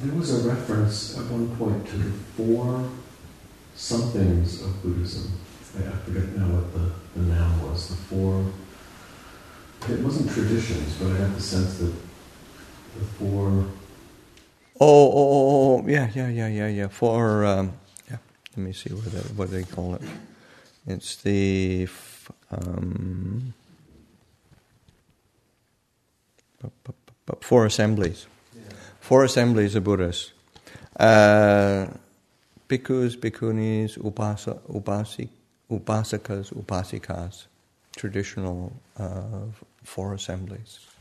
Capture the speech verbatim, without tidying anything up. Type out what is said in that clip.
There was a reference at one point to the four somethings of Buddhism. I, I forget now what the, the noun was. The four, it wasn't traditions, but I got the sense that the four... Oh, oh, oh, oh, yeah, yeah, yeah, yeah, yeah. For, um, yeah, let me see what they, what they call it. It's the... Um, four assemblies. Yeah. Four assemblies of Buddhists. Uh, bhikkhus, bhikkhunis, upasa, upasik, upasakas, upasikas. Traditional uh, four assemblies.